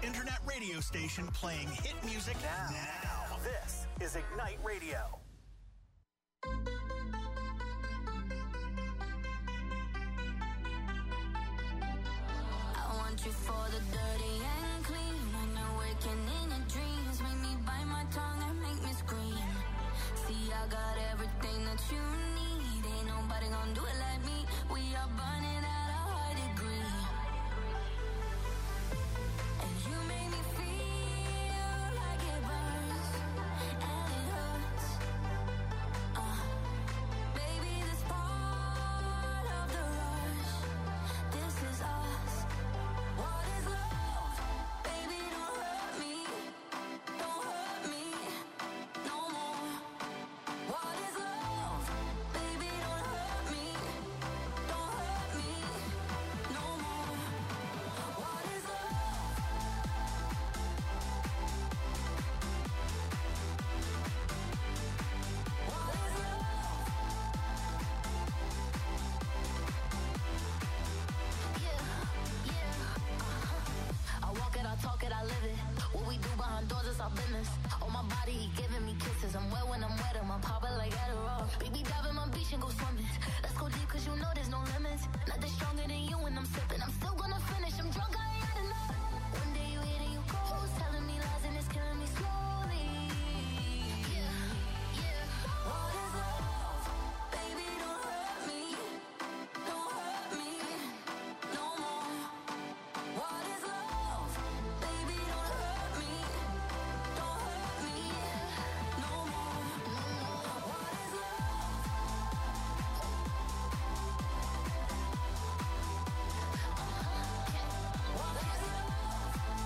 internet radio station playing hit music now. This is Ignite Radio. I want you for the dirty and clean. When you're waking in your dreams, make me bite my tongue and make me scream. See, I got everything that you need. Ain't nobody gonna do it like me. We are burning at a high degree. And you make me feel like it burns and it hurts. Baby, this part of the rush. This is us. What is love? Baby, don't hurt me. Don't hurt me no more. What is love? Baby, don't hurt me. Don't hurt me no more. What is love? What is love? I walk it, I talk it, I live it. What we do behind doors is our business. On my body, he giving me kisses. I'm wet when I'm wet, I'm popping like Adderall. Baby, dive in my beach and go swimming. Let's go deep, cause you know there's no limits. Nothing stronger than you when I'm sipping. I'm still gonna finish, I'm drunk, I ain't had enough. One day you hit and you go, telling me lies and it's killing me slowly. What is love? Baby, don't hurt me. Don't hurt me no more. What is love? Baby, don't hurt me. Don't hurt me no more. What is love? What is love?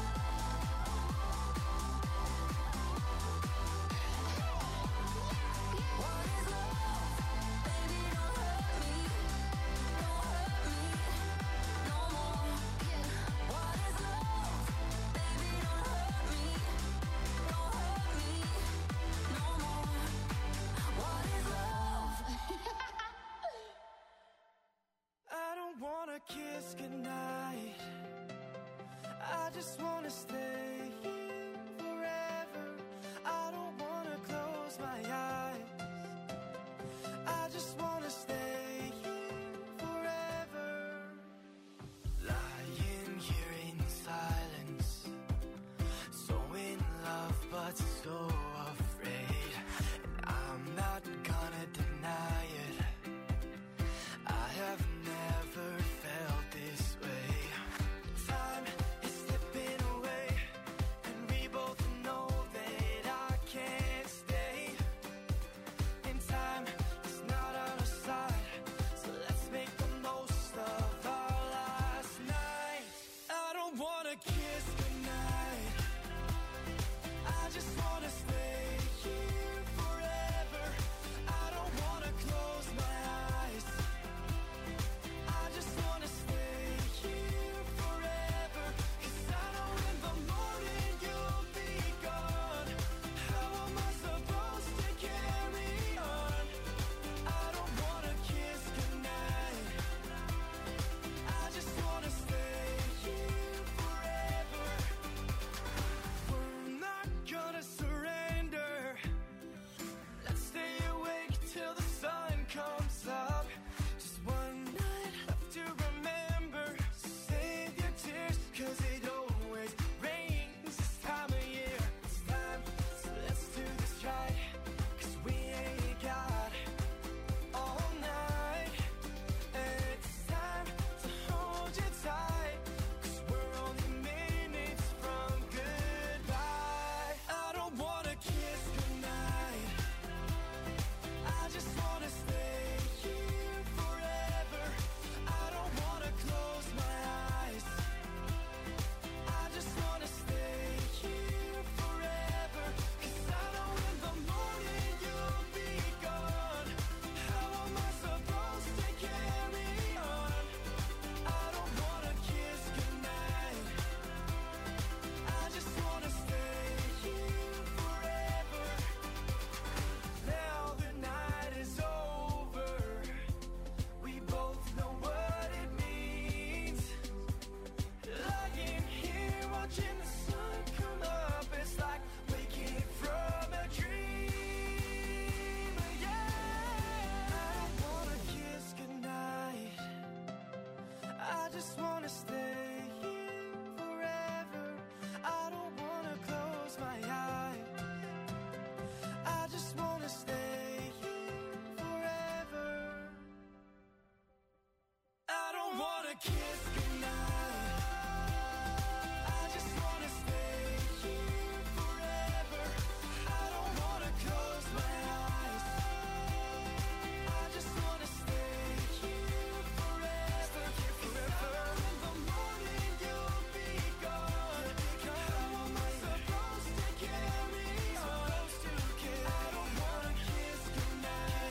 kiss goodnight. I just wanna stay here forever. I don't wanna close my eyes. I just wanna stay here forever. In the morning you'll be gone. How am I supposed to carry on? I don't wanna kiss goodnight.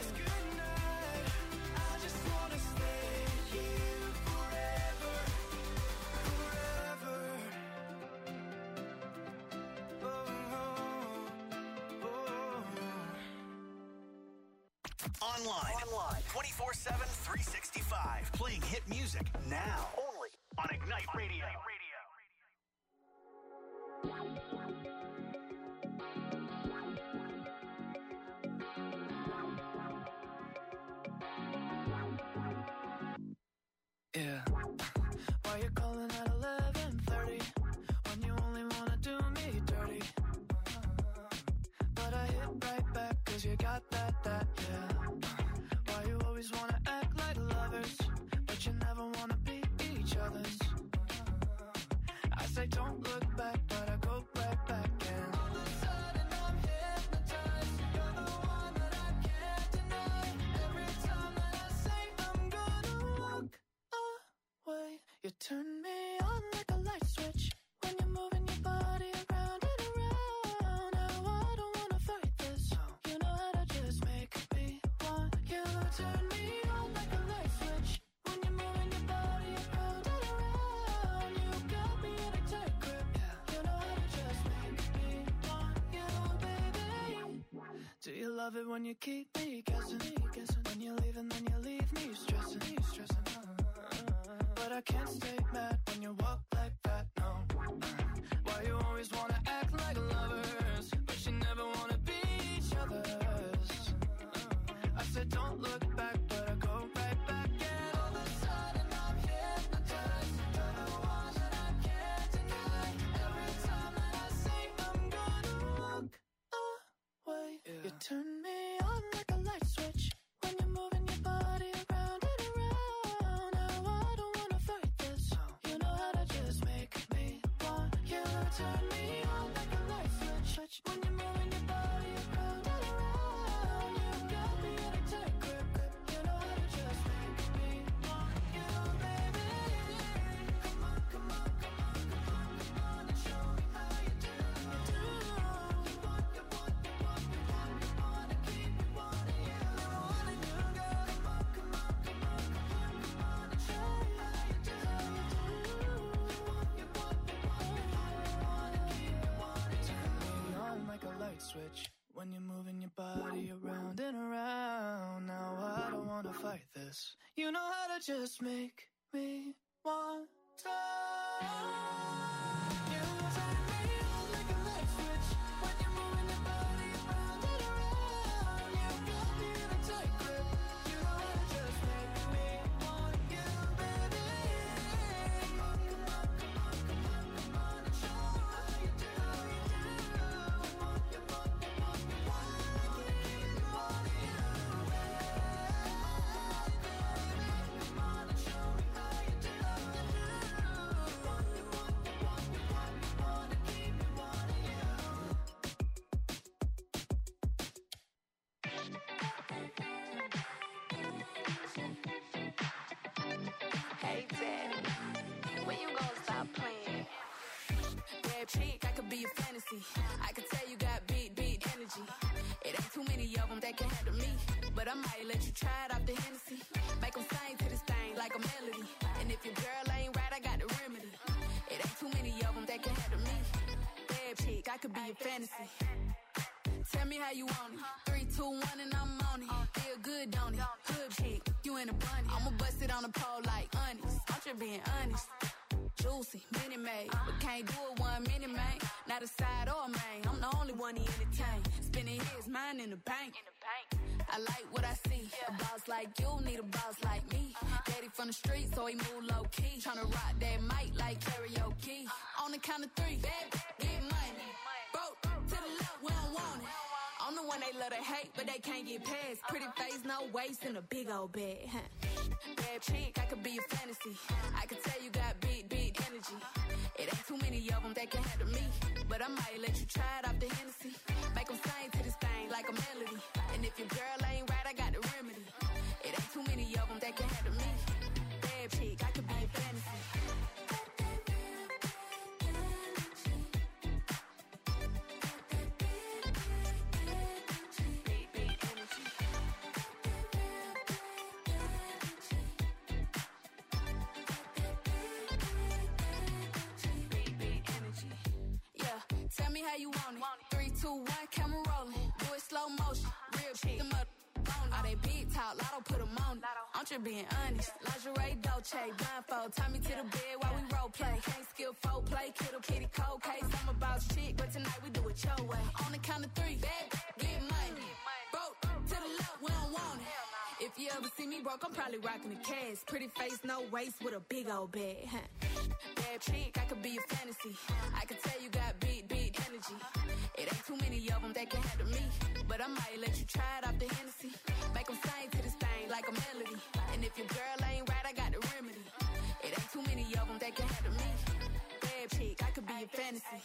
I just wanna stay here forever. Online 24/7, 365. Playing hit music now. Only on Ignite Radio. Yeah. Why you calling at 11:30 when you only wanna do me dirty? But I hit right back 'cause you got that, yeah. Why you always wanna act like lovers, but you never wanna be each other's? I say don't look back, but I go right back and all of a sudden I'm hypnotized. You're the one that I can't deny. Every time that I say I'm gonna walk away, you turn me on like a light switch when you're moving your body around and around. Now I don't wanna fight this. You know how to just make me want you. Turn me on like a light switch when you're moving your body around and around. You got me in a tight grip. You know how to just make me want you, baby. Do you love it when you keep me guessing? When you leave and then you leave me stressing. But I can't stay mad when you walk like that, no. Why you always wanna act like lovers, but you never wanna be each other's? I said don't look back, but I go right back and all of a sudden I'm hypnotized. You're the one that I can't deny. Every time that I say I'm gonna walk away, you turn me on like a light switch when you're moving your body around and around. Now I don't wanna fight this. You know how to just make me want you. Turn me on like a light switch when you're moving your body around and around. You got me in a tight grip. You know how to just make me want you, baby. Come on, come on, come on, come on, come on and show me how you do. You want to keep me wanting you. Wanting you, girl. Come on, come on, come on, come on, come on and show me how you do. You want to keep me wanting. Turn me on like a light switch when you're moving your body around and around. Now I don't wanna fight this. You know how to just make me want to. You turn me on like a light switch when you're moving your body around and around. You got me in a tight grip. You know how to just make me want you, baby. Come on, come on, come on, come on, come on and show me how you do. Come on, come on, come on, come on, keep me wanting you. Come on and show me how you do. Come on, come on, come on, come on, come on and keep me wanting you. Hey, Daddy, when you gonna stop playing? Bad chick, I could be a fantasy. I could tell you got big energy. It ain't too many of them that can handle me. But I might let you try it off the Hennessy. Make them sing to this thing like a melody. And if your girl ain't right, I got the remedy. It ain't too many of them that can handle me. Bad chick, I could be a fantasy. Tell me how you want it. 3, 2, 1 and I'm on it. Feel good, don't it? Hood chick, you in a bunny. I'ma bust it on the pole like honest. I'm just being honest. Juicy, mini made, but can't do it 1 minute, man. Not a side or a main. I'm the only one he entertain. Spending his mind in the bank. I like what I see. A boss like you need a boss like me. Daddy from the street, so he move low key. Tryna rock that mic like karaoke. On the count of 3, baby, get money. Broke to the left, we don't want it. I'm the one one, they love to hate, but they can't get past. Pretty face, no waist, and a big old bag. Bad chick, I could be a fantasy. I could tell you got big, big energy. It ain't too many of them that can handle me. But I might let you try it off the Hennessy. Make them sing to this thing like a melody. And if your girl ain't right, I got the remedy. It ain't too many of them that can handle me. Bad chick, I could be a fantasy. Tell me how you want it. 3, 2, 1, camera rolling. Do it slow motion. Real chick. Them up on all they big talk. Lotto put them on it. I'm just being honest. Lingerie, Dolce, blindfold. Tie me to the bed while we role play. Can't skill folk play. Kittle kitty cold case. I'm a boss chick, but tonight we do it your way. On the count of 3, bad, get money. Broke to the left, we don't want it. If you ever see me broke, I'm probably rocking the cash. Pretty face, no waist, with a big old bag. Bad chick, I could be a fantasy. I could tell you got big, big energy. It ain't too many of them that can handle me. But I might let you try it off the Hennessy. Make them sing to this thing like a melody. And if your girl ain't right, I got the remedy. It ain't too many of them that can handle me. Bad chick, I could be a fantasy.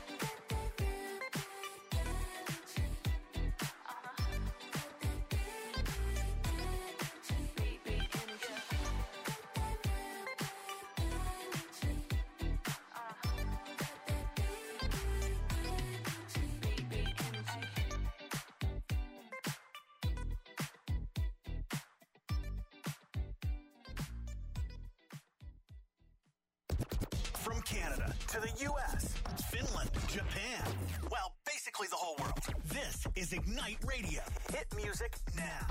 From Canada to the U.S., Finland, Japan, well, basically the whole world. This is Ignite Radio. Hit music now.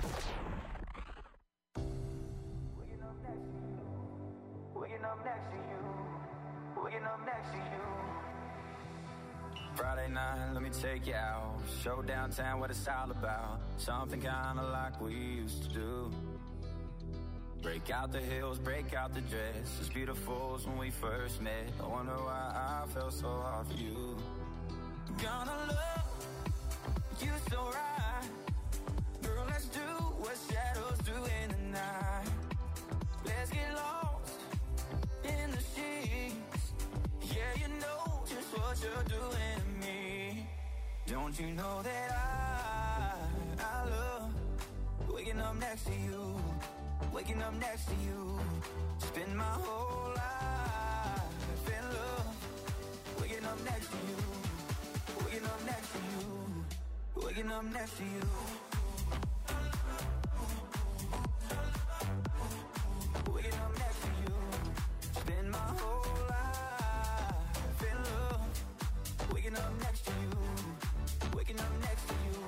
Waking up next to you. Waking up next to you. Waking up next to you. Friday night, let me take you out. Show downtown what it's all about. Something kinda like we used to do. Break out the heels, break out the dress. As beautiful as when we first met. I wonder why I felt so hard for you. Gonna love you so right. Girl, let's do what shadows do in the night. Let's get lost in the sheets. Yeah, you know just what you're doing to me. Don't you know that I love waking up next to you. Waking up next to you. Spend my whole life in love. Waking up next to you. Waking up next to you. Waking up next to you. Waking up next to you. Spend my whole life in love. Waking up next to you. Waking up next to you.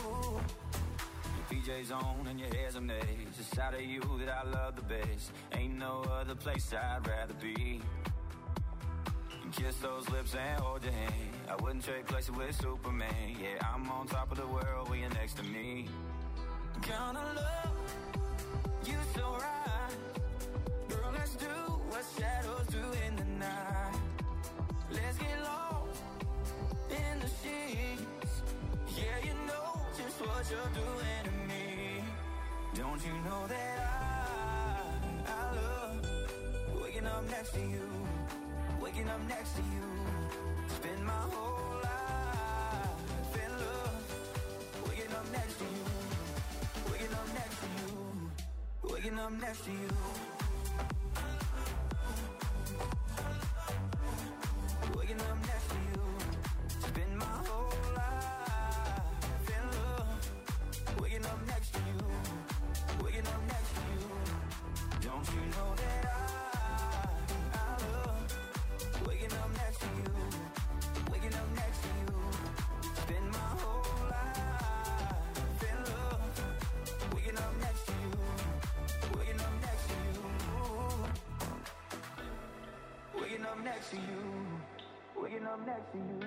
PJ's on and your hair's a maze. It's out of you that I love the best. Ain't no other place I'd rather be. Kiss those lips and hold your hand. I wouldn't trade places with Superman. Yeah, I'm on top of the world when you're next to me. Gonna love you so right. Girl, let's do what shadows do in the night. Let's get lost in the sheets. Yeah, you know just what you're doing to me. Don't you know that I love waking up next to you. Waking up next to you. Spend my whole life in love. Waking up next to you. Waking up next to you. Waking up next to you. Waking up next to you. Spend my whole life in love. Waking up next to you. Waking up next to you. Don't you know that I love waking up next to you. Waking up next to you. Spend my whole life in love. Waking up next to you. Waking up next to you. Waking up next to you. Waking up next to you.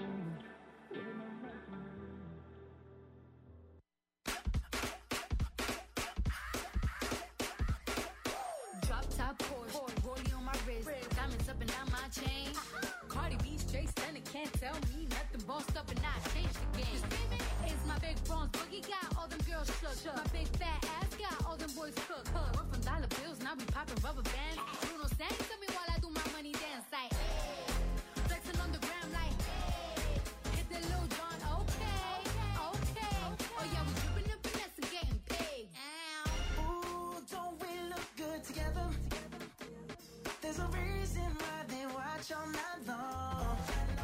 Drop top Porsche, rollie on my wrist, diamonds up and down my chain. Cardi B straight stunning, can't tell me nothing. Bossed up and I changed the game. It's my big Bronze boogie got all them girls shook. My big fat ass got all them boys cooked. We're from dollar bills, now we poppin' rubber bands. Bruno sang to me while I do my money dance. Like, hey, flexing on the gram like, hey, hit the Lil Jon, okay. Oh yeah, we drippin' and finesse and getting paid. Ow. Ooh, don't we look good together? There's a reason why they watch all night long.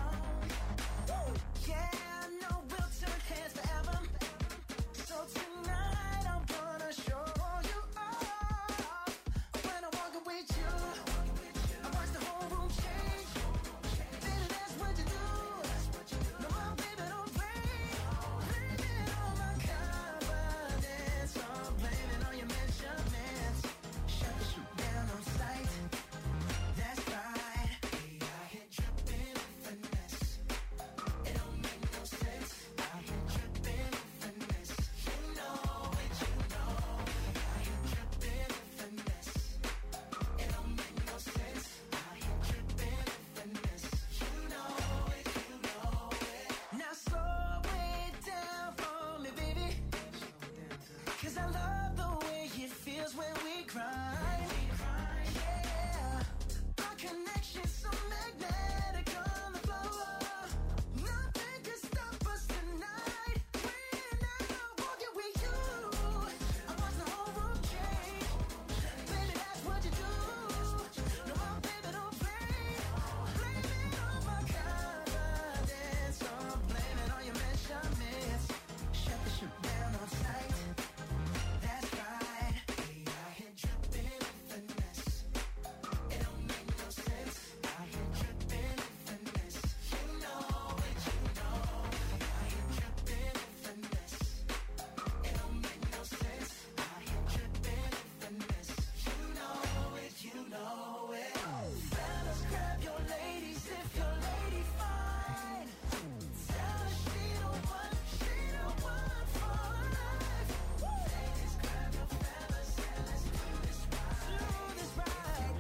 Yeah, I know we'll turn heads forever. So tonight I'm gonna show you off. When I'm walking with you, I watch the whole room change. Baby, that's what you do. No, my baby, don't play. Blame it on my confidence. I'm blaming on your measurements. Shut the shoot down on sight. That's right. Hey, I hit dripping finesse. It don't make no sense. I hit dripping finesse. You know it, you know. I hit dripping finesse. It don't make no sense. I hit dripping finesse. You know it, you know it. Now slow it down for me, baby. 'Cause I love the way it feels when we grind. Yeah, our connection's so magnetic on the floor. Nothing can stop us tonight. When I'm walking with you, I watch the whole room change. Baby, that's what you do. No, my baby, don't play. Blame it on my confidence. I'm blaming on your measurements. Shut the shoot down on sight. That's right. Hey, I hit dripping finesse. It don't make no sense. I hit dripping finesse. You know it, you know. I hit dripping finesse. It don't make no sense. I hit dripping finesse. You know it, you know it. Fellas, grab your ladies if your lady fine. Tell her she the one for life. Ladies, grab your fellas and let's do this right. Do this right.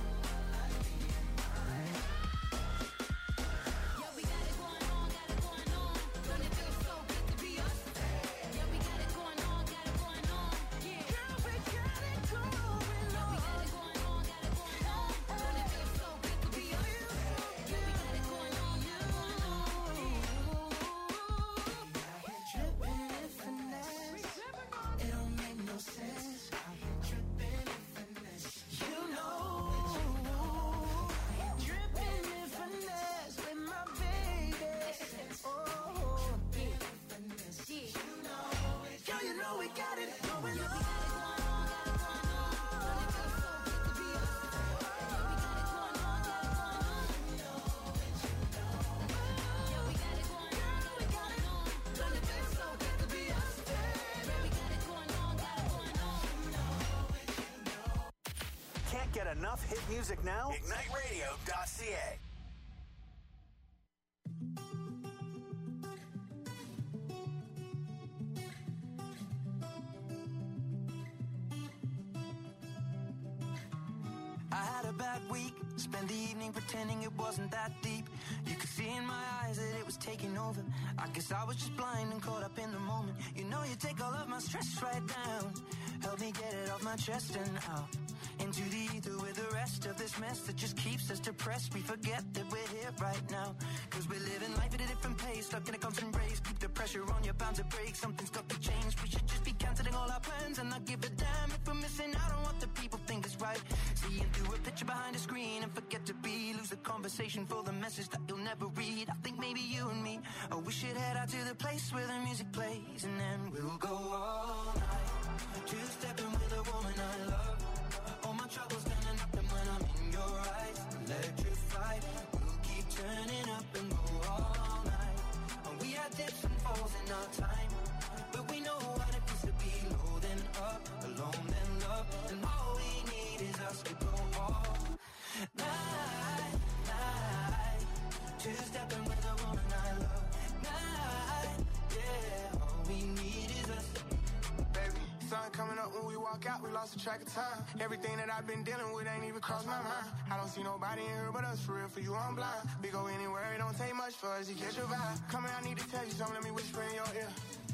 Yeah, we got it going on. Don't it feel so good to be us? Yeah, we got it going on. Yeah. Girl, we got it going on. Yeah, we got it going on. Don't it feel so good to be us? Yeah, we got it going on. I hit dripping finesse. It don't make no sense. I hit dripping finesse. You know. Dripping finesse with my baby. Oh, finesse. You know it. Girl, you know we got it going on. Can't get enough hit music now? IgniteRadio.ca. I had a bad week, spent the evening pretending it wasn't that deep. You could see in my eyes that it was taking over. I guess I was just blind and caught up in the moment. You know you take all of my stress right down. Help me get it off my chest and out into the ether with the rest of this mess that just keeps us depressed. We forget that we're here right now, 'cause we're living life at a different pace, stuck in a constant race. Keep the pressure on, you're bound to break. Something's got to change. We should just be cancelling all our plans and not give a damn if we're missing out on what the people think is right. Seeing through a picture behind a screen and forget to be. Lose the conversation for the message that you'll never read. I think maybe you and me, oh, we should head out to the place where the music plays, and then we'll go all night. Two-stepping with a woman I love. All my troubles standing up, and when I'm in your eyes, electrified. We'll keep turning up and go all night. And we had dips and falls in our time, but we know what it feels to be low then up, alone then love, and all we need is us to go all night. Two-stepping with a woman I love. Night, yeah, all we need is us. Baby, sun coming up when we walk out, we lost the track of time. Everything that I've been dealing with ain't even crossed my mind. I don't see nobody in here but us, for real, for you I'm blind. We go anywhere, it don't take much for us to catch your vibe. Come here, I need to tell you something, let me whisper in your ear.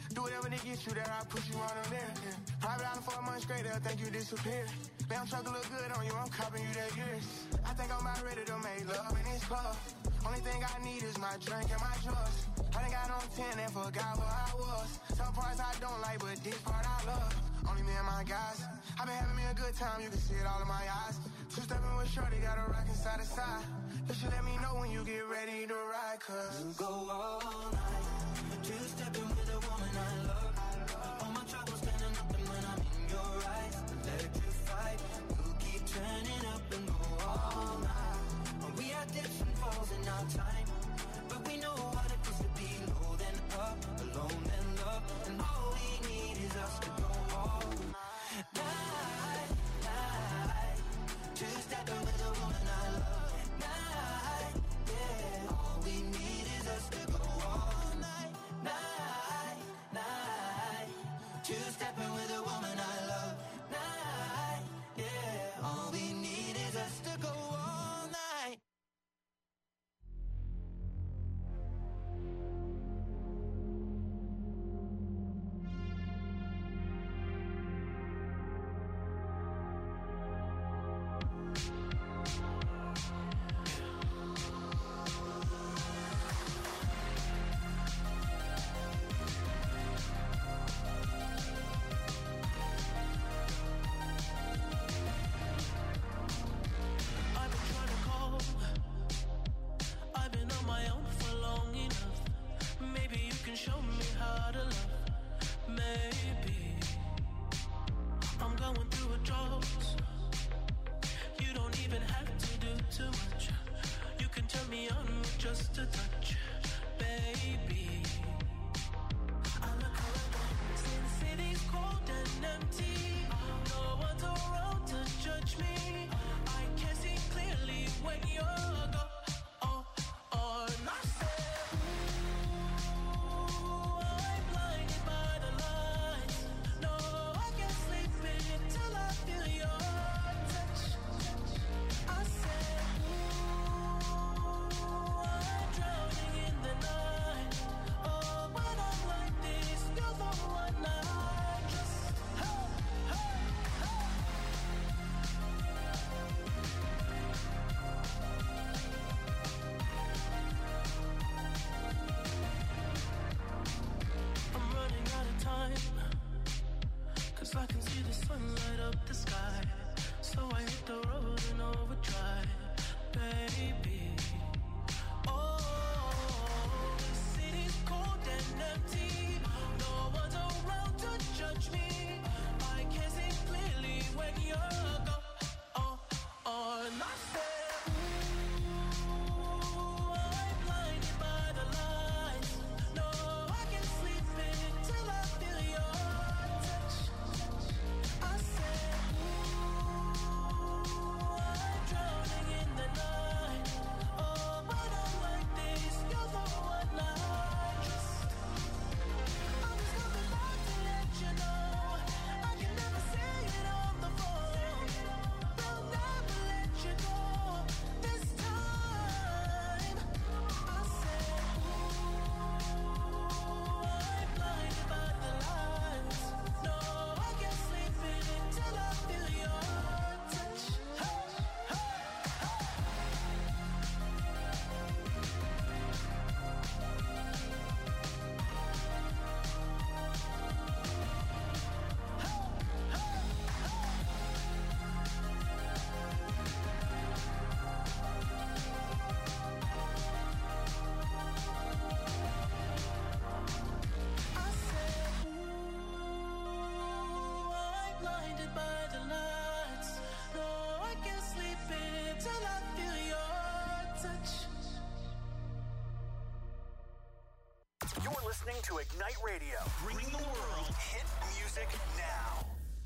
Do whatever to get you there, I'll put you on them there. Yeah. Private island for a month straight, they'll think you disappeared. Damn truck look good on you, I'm copping you that years. I think I'm about ready to make love in this club. Only thing I need is my drink and my drugs. I done got on 10 and forgot where I was. Some parts I don't like, but this part I love. Only me and my guys. I've been having me a good time, you can see it all in my eyes. Two-stepping with Shorty, got a rockin' side to side. You should let me know when you get ready to ride, cause you go all night. Two-stepping with a woman I love. All my troubles standing up, and when I'm in your eyes, electrified. We'll keep turning up and go all night. We had dips and falls in our time, but we know what it is to be low then up, alone then love, and all we need is us to go all night, night. Two-stepping with a woman I love. Night, yeah. All we need is us to go all night, night, night. Two-stepping with a woman I love. Night, yeah. All we need is us to go all night. Just a touch, baby. I look around, since city's cold and empty. No one's around to judge me. I can see clearly when you're gone. And I said, ooh, I'm blinded by the lights. No, I can't sleep until I feel your touch. I said, drowning in the night. Oh, when I'm like this, you're the one I just, hey, hey, hey. I'm running out of time, 'cause I can see the sun light up the sky. So I hit the road in overdrive, baby. Oh, the city's cold and empty. No one's around to judge me. I can see clearly when you're gone. And I said, ooh, I'm blinded by the lights. No, I can't sleep until I feel your touch. I said, ooh, I'm drowning in the night. Oh, when I'm like this, you're the one I just. I'm just coming back to let you know I can never say it on the phone. They'll never let you go this time. I said, ooh, I'm blinded by the lights. No, I can't sleep until I feel your touch. Hey, hey, hey. I said, ooh, I'm blinded by the lights. No, I can't sleep until I feel your touch. You're listening to Ignite Radio, bringing the world hit music now.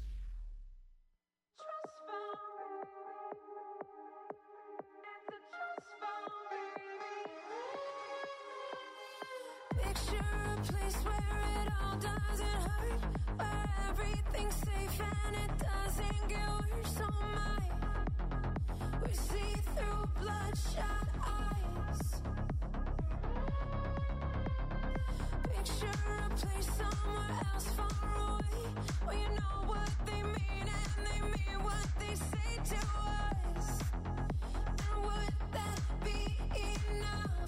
Picture a place where it all doesn't hurt, where everything's safe and it doesn't get worse. Oh my, we see through bloodshot eyes. Picture a place somewhere else far away. Well, you know what they mean and they mean what they say to us. And would that be enough?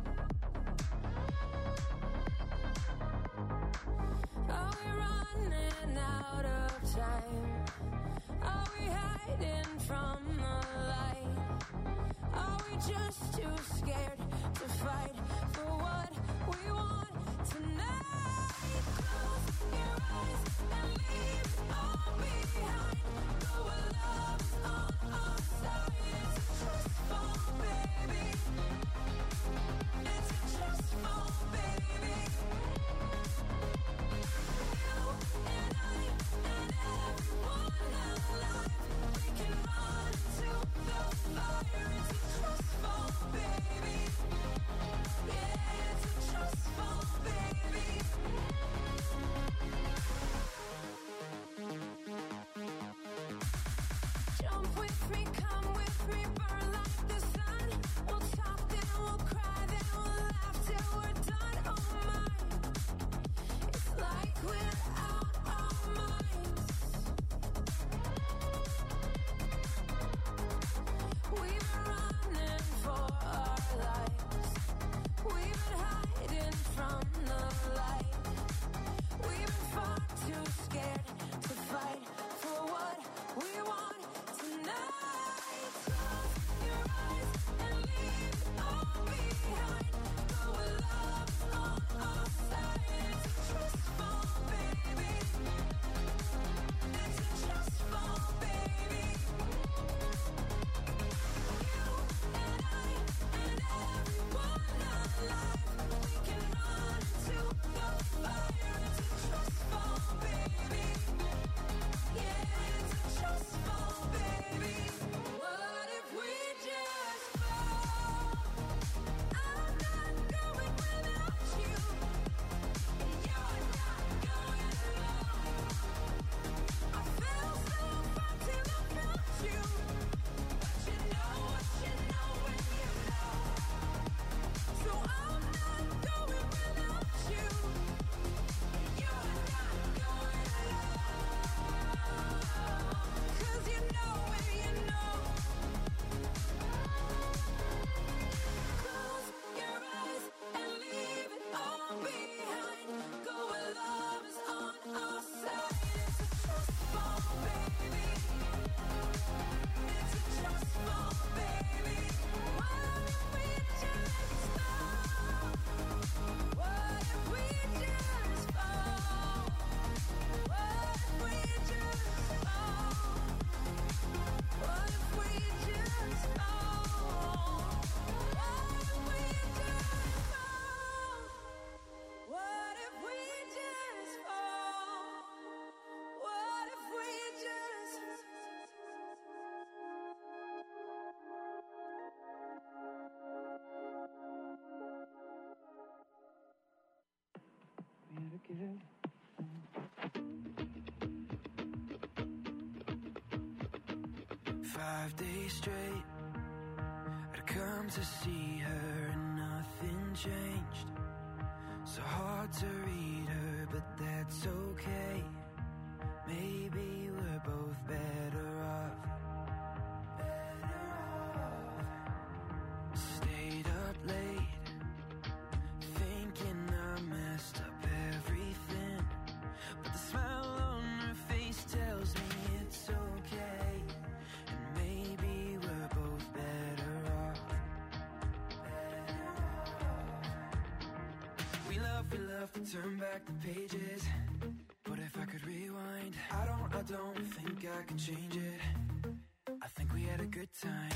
Are we running out of time? Are we hiding from the light? Are we just too scared to fight for what we want tonight? Close your eyes and leave it all behind. Go where love's on our side. It's a trust fall, baby. It's a trust fall, baby. You and I and everyone alive, we can run to the fire. It's a trust fall, baby. Yeah, it's a trust fall, baby. Jump with me, come with me, burn like the sun. We'll talk, then we'll cry, then we'll laugh till we're done. Oh my, it's like we're out our minds. We've been running for our lives. We've been hiding from the light. We've been far too scared to fight for what we want tonight. Close your eyes and leave it all behind. Go where love's on our side. It's a trust fall, baby. It's a trust fall, baby. You and I and everyone alive, we can run to the fire. It's a trust fall, baby. Yeah, it's a trust fall, baby. What if we just fall? I'm not going without you. You're not going alone. I felt so far till I felt you. But you know what you know when you know. So I'm not going without you. You're not going alone. 'Cause you know when you know. Close your eyes and leave it all behind. Go where love is on our side. It's a trust fall, baby. It's a trust fall, baby. What if we just fall? What if we just fall? What if we just fall? What if we just fall? What if we just fall? What if we just fall? What if we just Five days straight, I'd come to see her and nothing changed. So hard to read her, but that's okay. Maybe we're both better off. Stayed up late, thinking I messed up everything. But the smile on her face tells me it's okay. And maybe we're both better off. We love to turn back the pages. But if I could rewind, I don't think I could change it. I think we had a good time.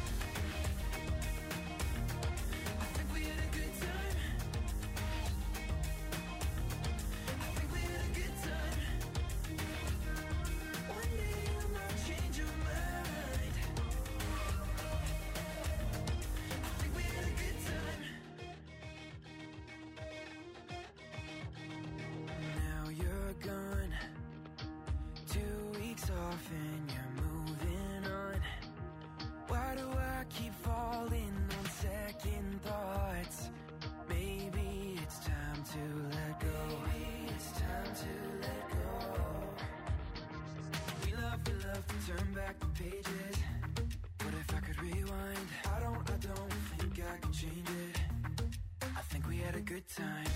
I think we had a good time. I think we had a good time. One day you might change your mind. I think we had a good time. Now you're gone, 2 weeks off and you're moving on. Why do I can change it. I think we had a good time.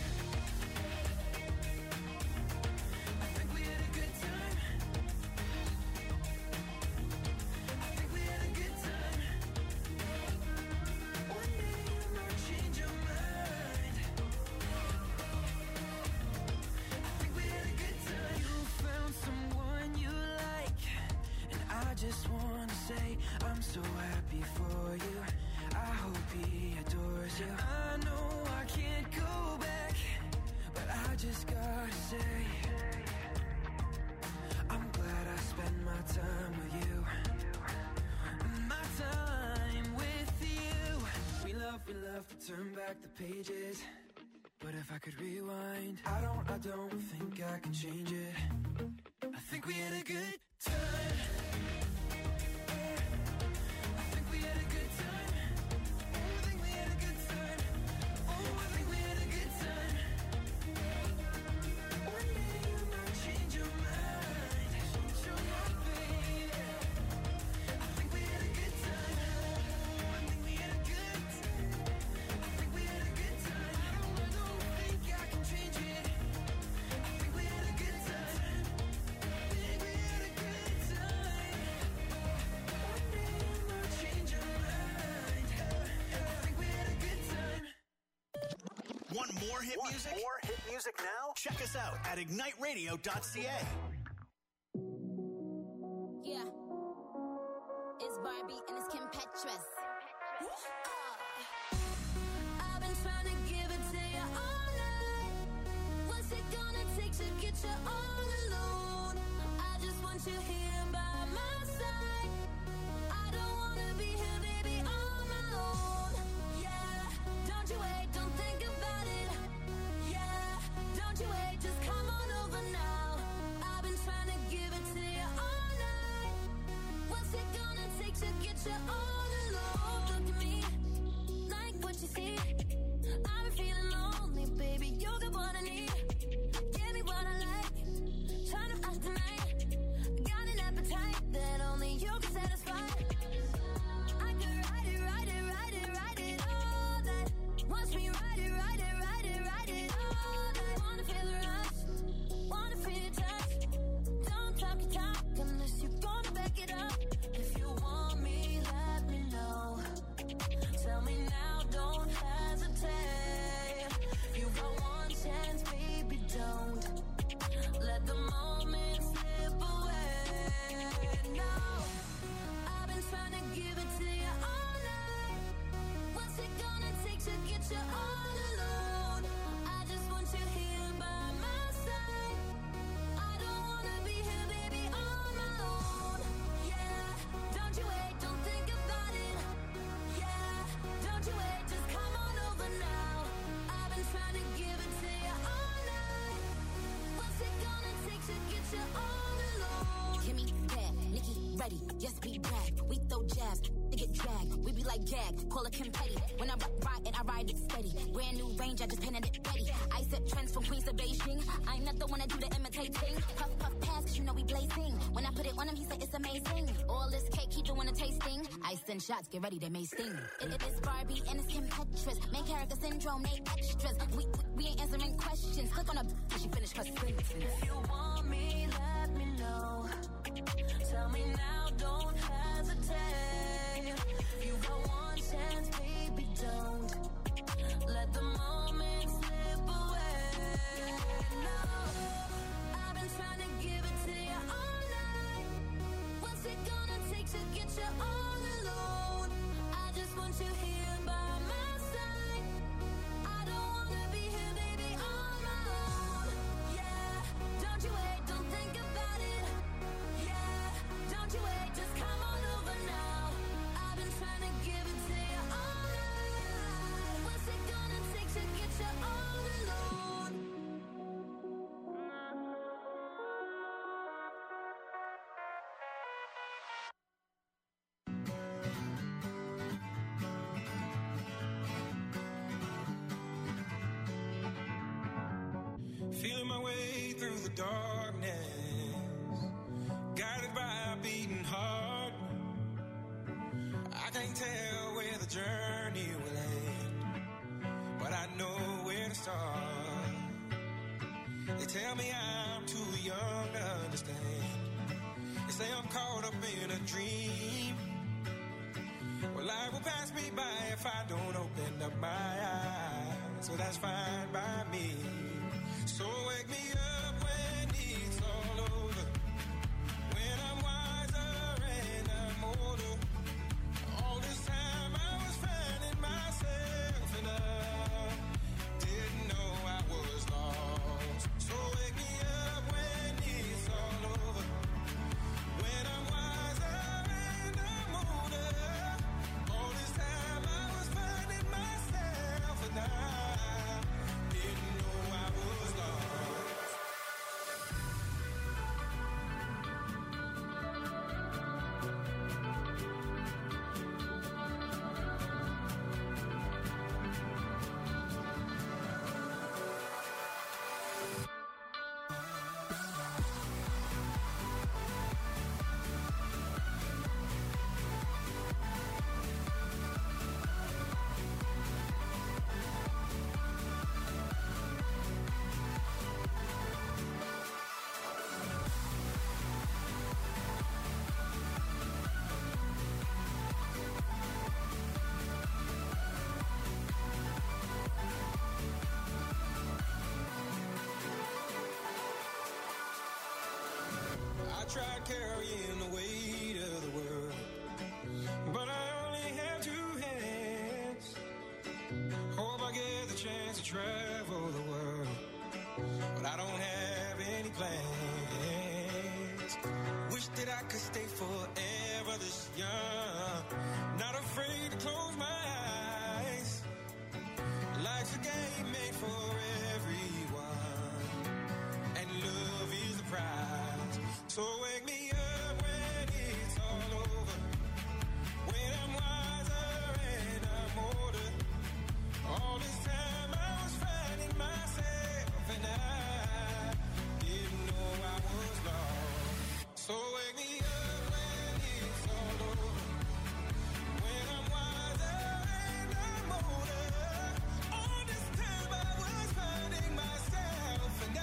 I think we had a good time. I think we had a good time. One day you might change your mind. I think we had a good time. You found someone you like, and I just wanna say I'm so happy for you. I hope he adores you. I know I can't go back, but I just gotta say I'm glad I spent my time with you. My time with you. We love to turn back the pages, but if I could rewind, I don't think I can change it. I think we had a good time. I think we had a good time. Oh, I think we had a good time. Oh, I think we had a good time. One day you might change your mind. Change your mind, baby. I think we had a good time. I think we had a good time. I think we had a good time. I don't think I can change it. I think we had a good time. I think we had a good time. One day you might change your mind. I think we had a good time. Want more hit music? More hit music now? Check us out at igniteradio.ca. Yeah. It's Barbie and it's Kim Petras. I've been trying to give it to you all night. What's it gonna take to get you all alone? I just want you here by my side. I don't wanna be here, baby, on my own. Yeah, don't you wait, don't think about it. Yeah, don't you wait, just come on over now. I've been trying to give it to you all night. What's it gonna take to get you all alone? Look at me, like what you see. I've been feeling lonely, baby, you got what I need. Give me what I like, trying to find tonight. Got an appetite that only you can satisfy. I could ride it, ride it, ride it, ride it all night. Watch me ride it, ride it, ride it, ride it all night. Wanna feel the rush, wanna feel your touch. Don't talk your talk unless you're gonna back it up. If you want me, let me know. Tell me now, don't hesitate. You got one chance, baby, don't let the moment slip away. No, I've been trying to give it to you all night. What's it gonna take to get you all alone? I just want you here by my side. I don't wanna be here, baby, on my own. Yeah, don't you wait, don't think about it. Yeah, don't you wait, just come on over now. I've been trying to give it to you all night. What's it gonna take to get you all alone? Kimmy, bad, Nikki, ready, yes, we bad. We throw jabs, to get dragged. We be like gag, call it Kim Petty. When I ride and I ride it steady. Brand new range, I just painted it ready. I set trends from Queens to Beijing. I'm not the one that do the imitating. Puff, puff, pass, cause you know we blazing. When I put it on him, he said it's amazing. All this cake, he doing a tasting. I send shots, get ready, they may sting. It is Barbie and it's Kim Petras. Main character syndrome, they extras. We ain't answering questions. Click on her, she finished her sentence. If you want me, let me know. Tell me now, don't hesitate. You got one chance, baby, don't let the moment slip away. No, I've been trying to give it to you all night. What's it gonna take to get you all alone? I just want you here by my side. I don't wanna be here, baby, on my own. Yeah, don't you wait, don't think about it. Yeah, don't you wait, just come on over now. I've been trying to give it to you all night. What's it gonna take to get you all alone? Feeling my way through the darkness, guided by a beating heart. I can't tell where the journey will end, start. They tell me I'm too young to understand. They say I'm caught up in a dream. Well, life will pass me by if I don't open up my eyes. So that's fine by me. So wake me up when it's all over, when I'm wiser and I'm older. All this time I was finding myself and I didn't know I was lost. So wake me up when it's all over, when I'm wiser and I'm older. All this time I was finding myself and I didn't know I was lost. I tried carrying the weight of the world, but I only have two hands. Hope I get the chance to travel the world, but I don't have any plans. Wish that I could stay forever this young, not afraid to close my eyes. Life's a game made for everyone, and love is the prize. So wake me up when it's all over, when I'm wiser and I'm older. All this time I was finding myself and I didn't know I was lost. So wake me up when it's all over, when I'm wiser and I'm older. All this time I was finding myself and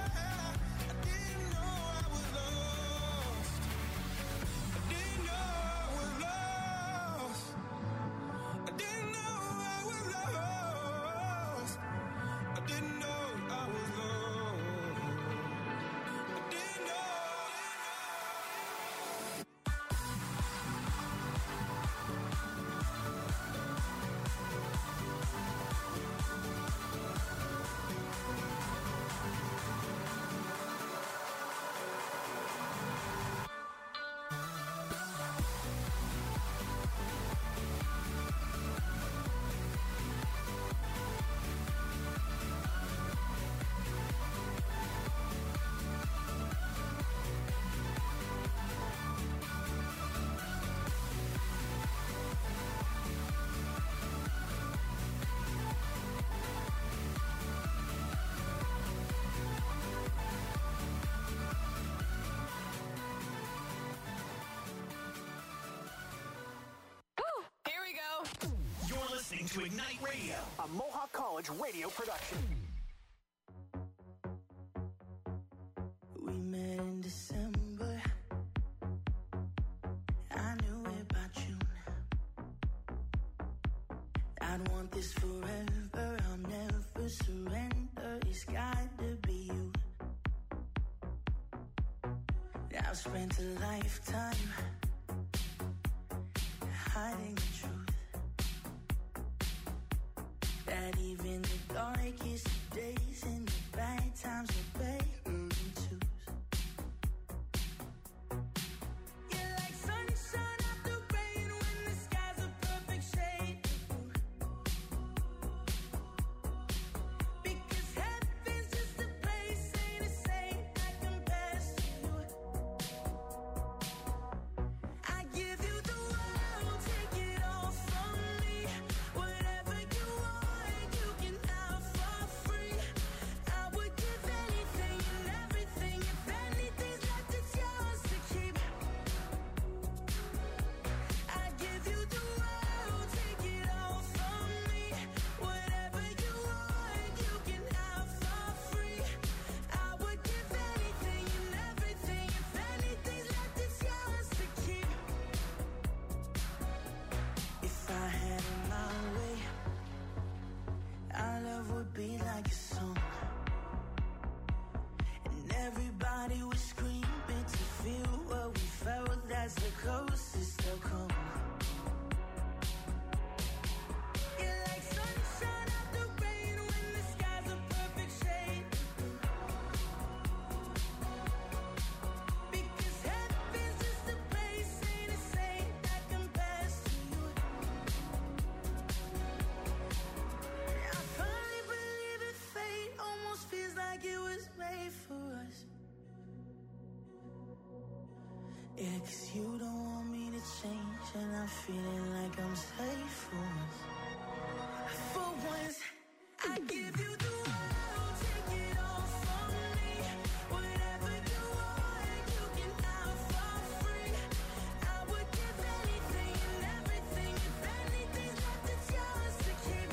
I didn't know I was lost. I didn't know I was lost. I didn't know I was lost. I didn't know I was lost. I didn't know. Here we go. You're listening to Ignite Radio, a Mohawk College radio production. We met in December. I knew it by June. I'd want this forever. I'll never surrender. It's got to be you. I've spent a lifetime hiding the truth. That even the darkest days and the bad times are better than twos. You're like sunshine after rain when the sky's a perfect shade of blue. Because heaven's just a place, ain't a saint that compares to you. I give you the world, take it all from me. Whatever you want, you can have for free. ghost is still coming. You're like sunshine after rain when the sky's a perfect shade. Because heaven's just a place, ain't a saint that compares to you. I finally believe in fate, almost feels like it was made for us. Yeah, 'cause you don't want me to change, and I'm feeling like I'm safe for once. For once, I give you the world, take it all from me. Whatever you want, you can have for free. I would give anything and everything, if anything's left, it's yours to keep.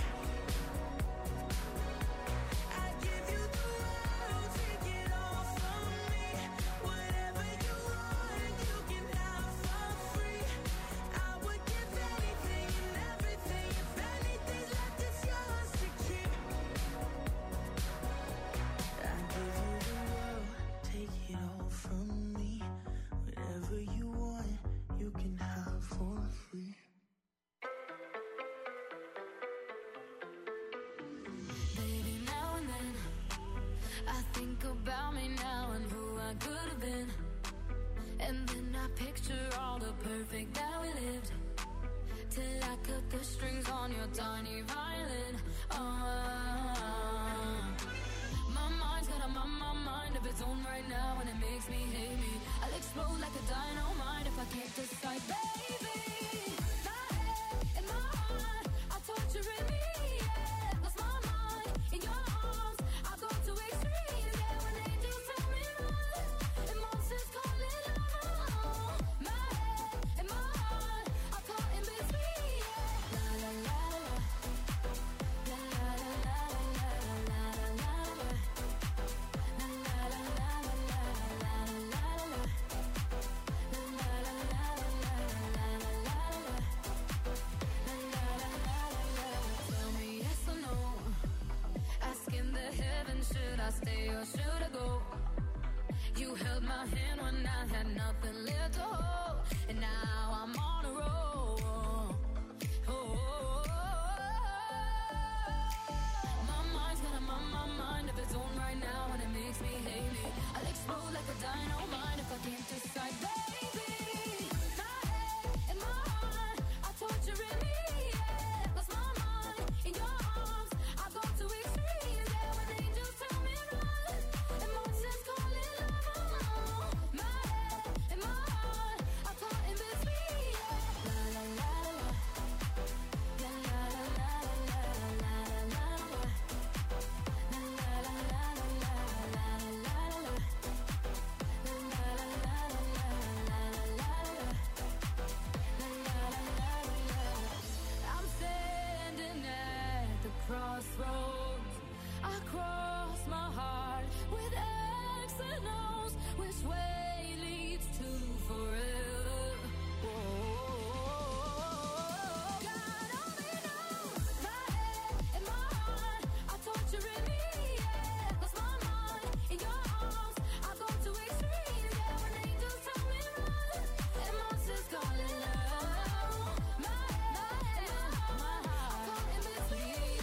I give you the world, take it all from me. Whatever you want, you can have for free. I would give anything and everything, if anything's left, it's yours to keep. I give you the world, take it all from me. Whatever you want, you can have for free. Baby, now and then I think about me now and who I could have been. And then I picture all the perfect that we lived, till I cut the strings on your tiny violin. My mind's got a mind of its own right now, and it makes me hate me. I'll explode like a dynamite if I can't decide, baby. My head and my heart are torturing me. Yeah, lost my mind in your arms. I go to extremes. Yeah, when angels tell me run, and monsters call it love. My head and my heart are caught in between. Yeah, la la la la, la la la la la la la la. Tell me yes or no. Asking the heavens, should I stay or should I go? You held my hand when I had nothing left to hold, and now I'm on a roll. My mind's got a mind of its own right now, and it makes me hate me. I'll explode like a dynamite if I can't decide, baby. My head and my heart are torturing me. Yeah, lost my mind in your arms. I go to extremes. Yeah, when angels tell me run, and monsters call it love. My head and my heart are caught in between. Yeah, la la la la, la la la la la la la la. I'm standing at the crossroads. I cross my heart with X and O's. Which way leads to forever? God only knows. My head and my heart are torturing me. Yeah, lost my mind in your arms. I go to extremes. Yeah, when angels tell me run, and monsters call it love. My head and my heart are caught in between.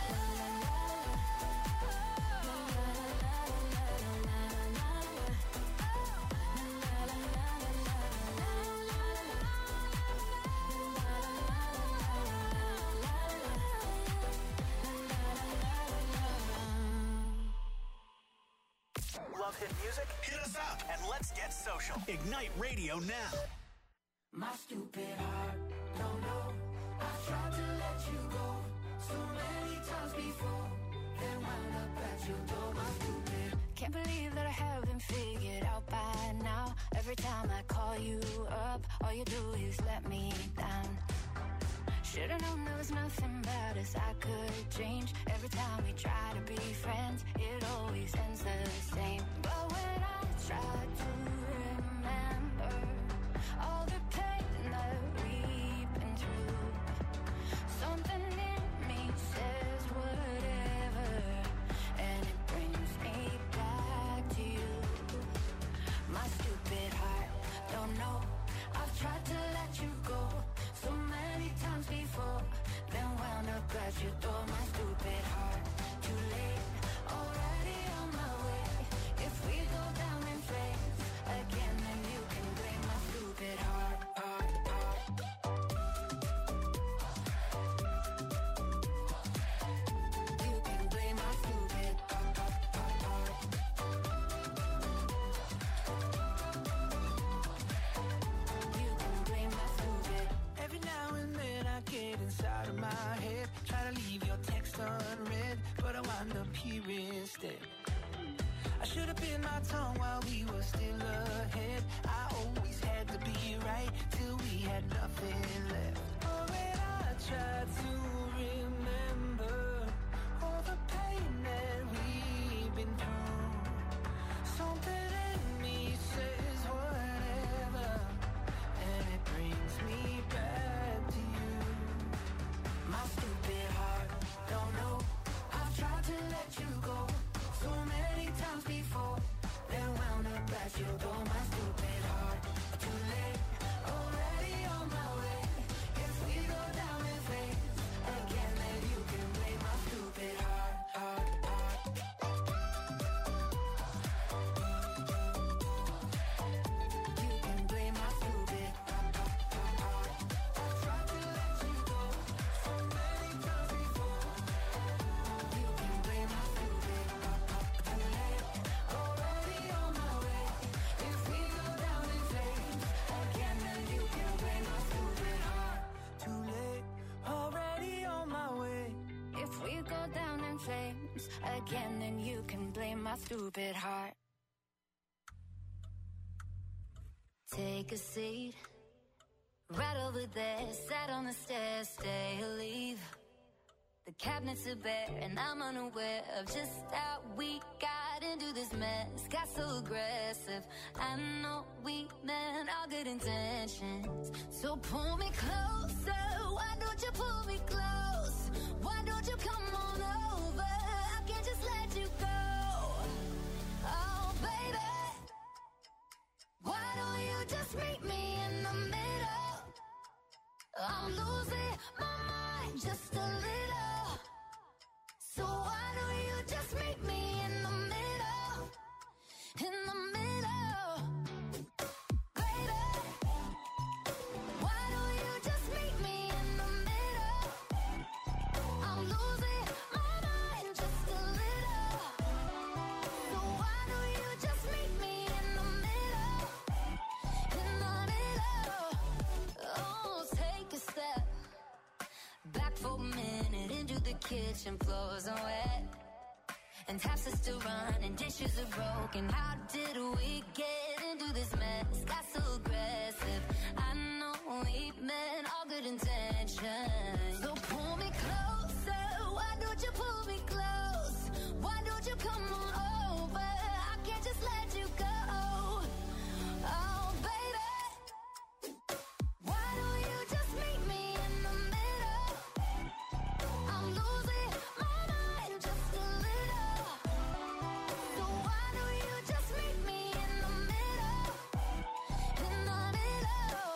Love hit music? Hit us up and let's get social. Ignite Radio now. My stupid heart, don't know. I tried to let you go so many times before, then wound up at your door. My stupid. Can't believe that I haven't figured out by now. Every time I call you up, all you do is let me down. Should've known there was nothing about us I could change. Every time we try to be friends, it always ends the same. But when I try to remember all the pain that we've been through, something in me says whatever, and it brings me back to you. My stupid heart, don't know. I've tried to it. I should have bit my tongue while we were still ahead. I always had to be right till we had nothing left. Oh, when I tried to remember all the pain that we've been through, something in me says whatever, and it brings me back to you. My stupid heart, don't know, I've tried to let you go so many times before, then wound up at your door. My stupid heart, too late, already on my way. If we go down in flames again, then you can blame my stupid heart, heart, heart. You can blame my stupid heart, heart, heart. I've tried to let you go so many times before. You can blame my stupid heart, heart. Too late, already on my way. If we go down in flames again, then you can blame my stupid heart. Too late, already on my way. If we go down in flames again, then you can blame my stupid heart. Take a seat, right over there, sat on the stairs, stay or leave. The cabinets are bare and I'm unaware of just how we got into this mess. Got so aggressive, I know we meant all good intentions. So pull me closer, why don't you pull me close? Why don't you come on over? I can't just let you go. Oh baby, why don't you just meet me in the middle? I'm losing my mind just a little. So why don't you just meet me in the middle? In the middle. Baby, why don't you just meet me in the middle? I'm losing my mind just a little. So why don't you just meet me in the middle? In the middle. Oh, take a step back for a minute into the kitchen, floors are wet, and taps are still running, dishes are broken. How did we get into this mess? Got so aggressive, I know we meant all good intentions. So pull me closer, why don't you pull me close? Why don't you come on over? I can't just let you go. Oh baby, why don't you just meet me in the middle? I'm losing my mind just a little. So why don't you just meet me in the middle? In the middle.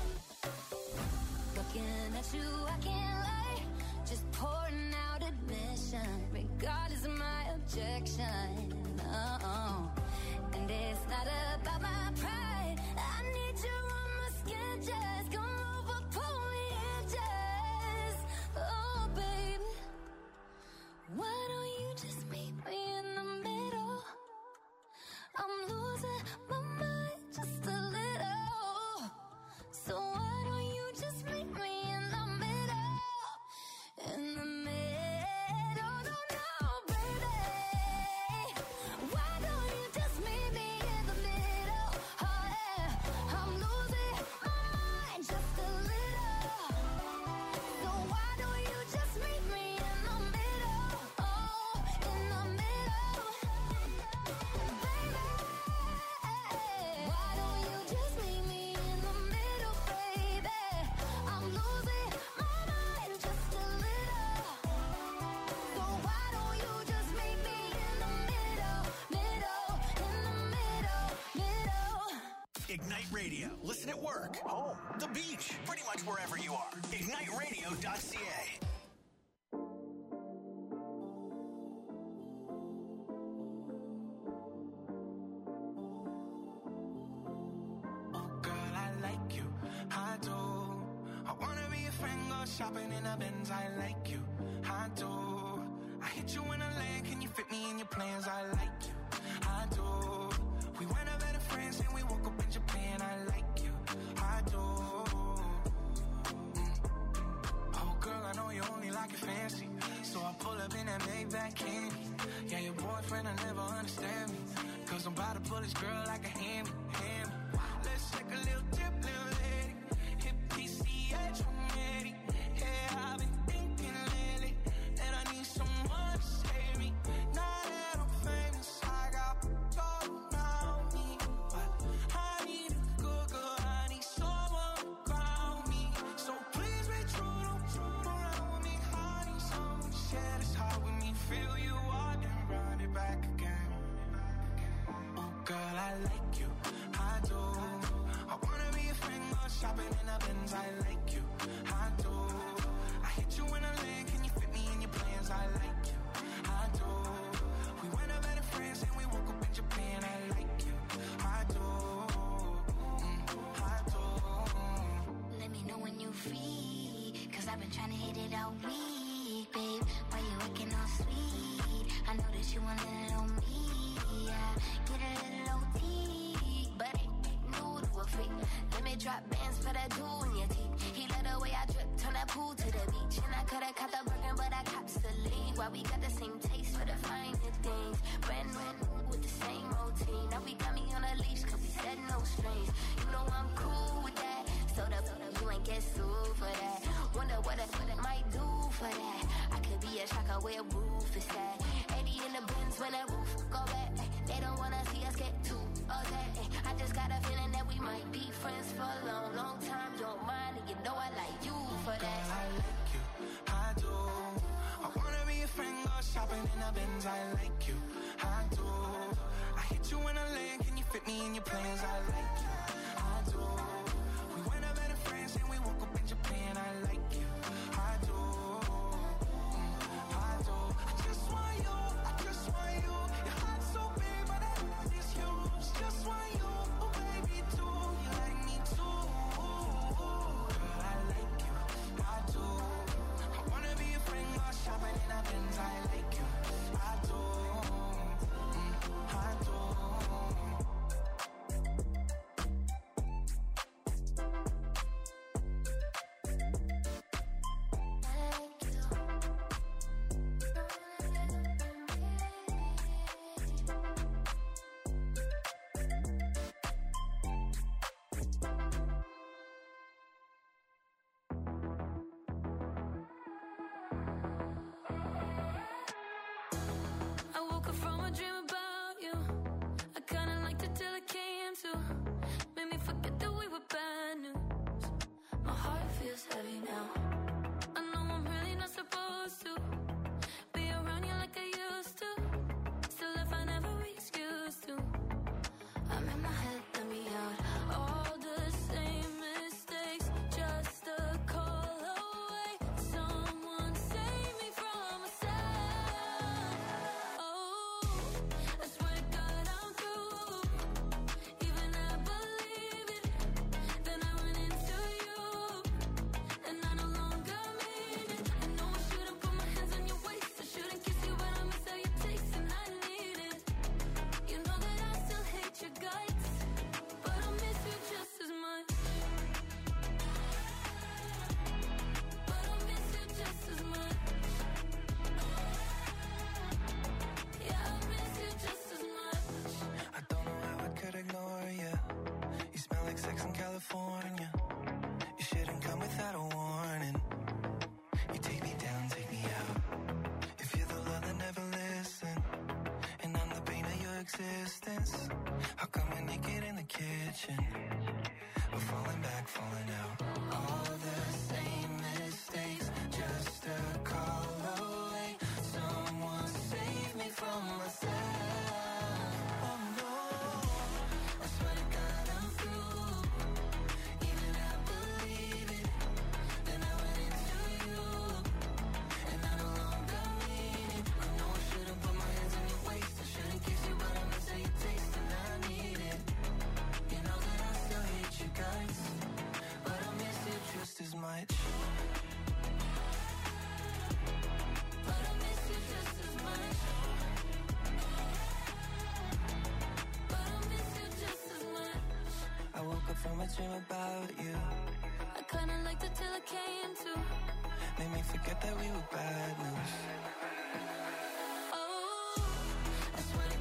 Looking at you, I can't lie, just pouring out admission, regardless of my objection. Oh, and it's not about my pride. I need you on my skin, just come over, pull me in, just. Oh, baby, why don't you just meet me in the middle? I'm losing my mind just a little. So why don't you just meet me in the middle? In the middle, no, baby. Why don't you just meet me in the middle? Oh yeah, I'm losing my mind just a little. So why don't you just meet me in the middle? Oh, in the middle, baby. Why don't you just meet me in the middle, baby? I'm losing my mind just a little. So why don't you just meet me in the middle, middle, in the middle, middle? Ignite Radio. Listen at work, home, the beach, pretty much wherever you are. IgniteRadio.ca. Girl, I like you, I do. I wanna be a friend, go shopping in a Benz. I like you, I do. I hit you in a land, can you fit me in your plans? I like you, I do. We went up better friends and we woke up in Japan. I like you, I do. Oh girl, I know you only like it fancy, so I pull up in that Maybach candy. Yeah, your boyfriend a never understand me. Cause I'm about to pull this girl like a hammy. Let's take a little dip, little lady. Hit PCH from Eddie. Yeah, I've been thinking lately that I need someone to save me. Now that I'm famous, I got gold around me. But I need a good girl, I need someone to ground me. So please be true, don't fool around with me. I need someone to share this heart with me. Feel you out and run it back again. Oh girl, I like you, I do. I wanna be a friend, go shopping in the Benz. I like you, I do. I hit you in a lane, can you fit me in your plans? I like you, I do. We went up better friends and we woke up in Japan. I like you, I do. I do. Let me know when you free, cause I've been trying to hit it all week, babe. Why you acting all sweet? I know that you want it on me. Yeah, get a little OT, but ain't new to a freak. Let me drop bands for that jewel in your teeth. He let the way I drip, turn that pool to the beach. And I could've caught the Birkin, but I cops the lead. Why we got the same taste for the finer things. Brand new with the same routine. Now we got me on a leash, cause we said no strings. You know I'm cool with that. So you ain't get sued for that. Wonder what I might do for that. I could be a shocker where roof is at. 80 in the bins when that roof go back. They don't wanna see us get too upset. I just got a feeling that we might be friends for a long, long time. Don't mind, and you know I like you for that. Girl, I like you, I do. I wanna be a friend, go shopping in the Benz. I like you, I do. I hit you in a lane, can you fit me in your plans? I like you, I do. We went up better friends and we woke up in Japan. I like you, I do. I do. I just want you, I just want you. Your heart's so big, but I love is yours. Just want you, oh baby, too. You like me too. Girl, I like you, I do. I wanna be a friend, go shopping in a Benz. I like you, I do. I do. I woke up from a dream about you. I kinda liked it till it came to. Made me forget that we were bad news. My heart feels heavy now. I know I'm really not supposed to be around you like I used to. Still if I never excuse to. I'm in my head, let me out. All the same mistakes, just a call away. Someone save me from myself. Oh, I swear to God I'm through. Even I believe it. Then I went into you, and I no longer mean it. I know I shouldn't put my hands on your waist. I shouldn't kiss you, but I miss how you taste, and I need it. You know that I still hate your guts, but I miss you just as much. But I miss you just as much. Yeah, I miss you just as much. I don't know how I could ignore you. You smell like sex in California. You shouldn't come without a warning. You take me down, take me out. If you're the love that never listen, and I'm the pain of your existence, how come we're naked in the kitchen? We're falling back, falling out. All the same mistakes, just a call away. Someone save me from myself. Oh no, I swear to God I'm through. Even I believe it. Then I went into you, and I no longer mean it. I know I shouldn't put my hands on your waist. I shouldn't kiss you, but I miss how you taste, and I need it. You know that I still hate your guts, but I miss you just as much. But I miss you just as much. But I miss you just as much. I woke up from a dream about you. I kinda liked it till it came to. Made me forget that we were bad news. Oh, I swear to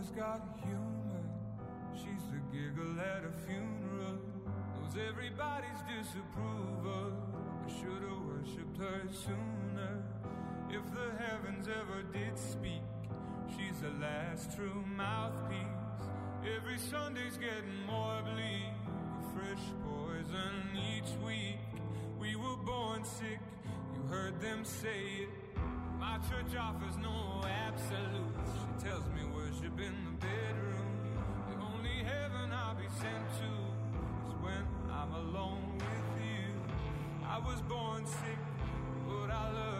always got humor. She's the giggle at a funeral, knows everybody's disapproval. I should've worshipped her sooner. If the heavens ever did speak, she's the last true mouthpiece. Every Sunday's getting more bleak, a fresh poison each week. We were born sick, you heard them say it. My church offers no absolutes. She tells me worship in the bedroom. The only heaven I'll be sent to is when I'm alone with you. I was born sick, but I love